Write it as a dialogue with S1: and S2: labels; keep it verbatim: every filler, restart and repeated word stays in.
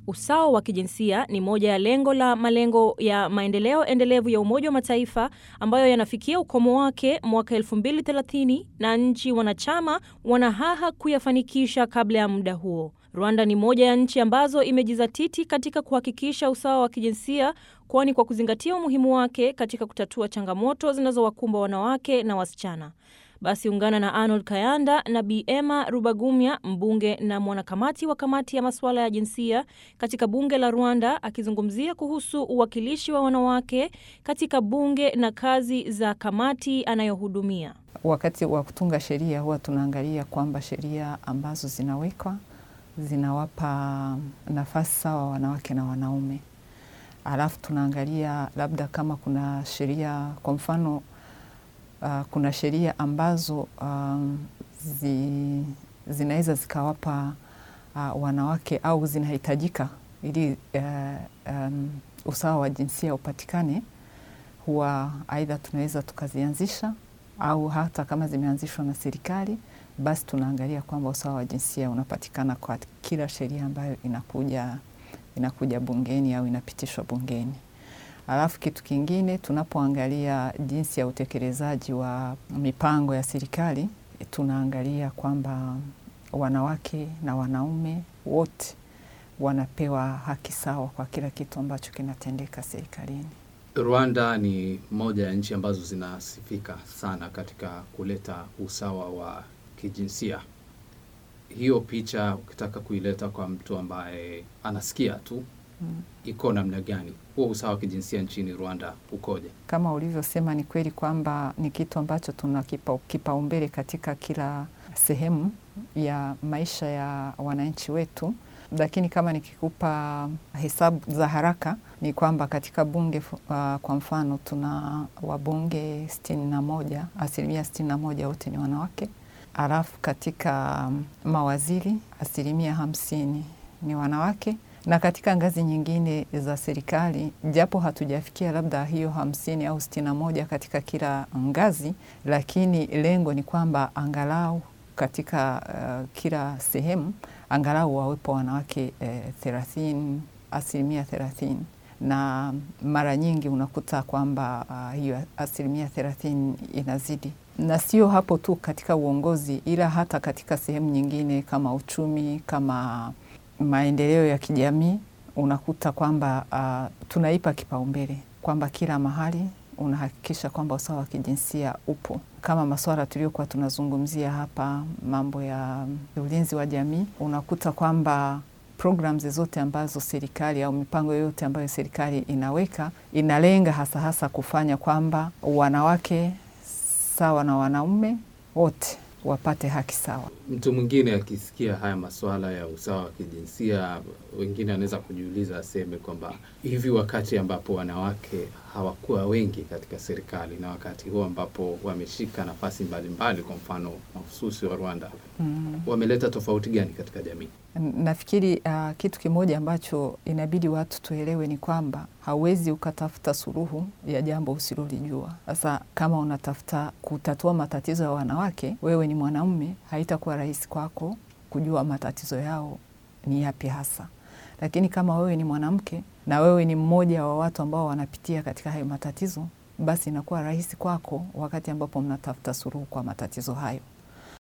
S1: Usawa wa kijinsia ni moja ya lengo la malengo ya maendeleo endelevu ya Umoja wa Mataifa ambayo yanafikia ukomo wake mwaka elfu mbili thelathini na nchi wanachama wanahaha kuyafanikisha kabla ya muda huo. Rwanda ni moja ya nchi ambazo imejizatiti katika kuhakikisha usawa wa kijinsia, kwani kwa kuzingatia umuhimu wake katika kutatua changamoto zinazowakumba wanawake na wasichana. Basi ungana na Arnold Kayanda na Bi Emma Rubagumya, mbunge na mwanakamati wa kamati ya masuala ya jinsia katika bunge la Rwanda, akizungumzia kuhusu uwakilishi wa wanawake katika bunge na kazi za kamati anayohudumia.
S2: Wakati wa kutunga sheria huwa tunaangalia kwamba sheria ambazo zinawekwa zinawapa nafasi sawa wanawake na wanaume. Alafu tunaangalia labda kama kuna sheria, kwa mfano Uh, kuna sheria ambazo um, zi, zinaweza zikawapa uh, wanawake au zinahitajika ili uh, um, usawa wa jinsia upatikane, huwa aidha tunaweza tukazianzisha au hata kama zimeanzishwa na serikali, basi tunaangalia kwamba usawa wa jinsia unapatikana kwa kila sheria ambayo inakuja, inakuja bungeni au inapitishwa bungeni. Alafu kitu kingine, tunapoangalia jinsi ya utekelezaji wa mipango ya serikali, tunaangalia kwamba wanawake na wanaume wote wanapewa haki sawa kwa kila kitu ambacho kinatendeka serikalini.
S3: Rwanda ni moja ya nchi ambazo zinasifika sana katika kuleta usawa wa kijinsia. Hiyo picha ukitaka kuileta kwa mtu ambaye anasikia tu, Hmm. iko namna gani? Huo usawa wa kijinsia nchini Rwanda ukoje?
S2: Kama ulivyosema, ni kweli kwamba ni kitu ambacho tunakipa kipaumbele katika kila sehemu ya maisha ya wananchi wetu. Lakini kama nikikupa hesabu za haraka, ni kwamba katika bunge uh, kwa mfano tuna wabunge sitini na moja, asilimia sitini na moja wote ni wanawake. Alafu katika um, mawaziri asilimia hamsini ni wanawake. Na katika ngazi nyingine za serikali, japo hatujafikia labda hiyo hamsini au sitini na moja katika kila ngazi, lakini lengo ni kwamba angalau katika uh, kila sehemu angalau wawepo wanawake uh, thelathini, asilimia thelathini. Na mara nyingi unakuta kwamba uh, hiyo asilimia thelathini inazidi. Na sio hapo tu katika uongozi, ila hata katika sehemu nyingine kama uchumi, kama maendeleo ya kijamii, unakuta kwamba uh, tunaipa kipaumbele kwamba kila mahali unahakikisha kwamba usawa wa kijinsia upo. Kama masuala tuliokuwa tunazungumzia hapa, mambo ya ulinzi wa jamii, unakuta kwamba programs zote ambazo serikali au mipango yote ambayo serikali inaweka inalenga hasa hasa kufanya kwamba wanawake sawa na wanaume wote wapate haki sawa.
S3: Mtu mwingine akisikia haya masuala ya usawa wa kijinsia, wengine anaweza kujiuliza, aseme kwamba hivi wakati ambapo wanawake hawakuwa wengi katika serikali na wakati huo ambapo wameshika nafasi mbalimbali, kwa mfano mahususi wa Rwanda, mm. wameleta tofauti gani katika jamii?
S2: Nafikiri uh, kitu kimoja ambacho inabidi watu tuelewe ni kwamba hauwezi ukatafuta suluhu ya jambo usilolijua. Sasa kama unatafuta kutatua matatizo ya wanawake, wewe ni mwanaume, haitakuwa rahisi kwako kujua matatizo yao ni yapi hasa. Lakini kama wewe ni mwanamke na wewe ni mmoja wa watu ambao wanapitia katika hayo matatizo, basi inakuwa rahisi kwako wakati ambapo mnatafuta suluhu kwa matatizo hayo.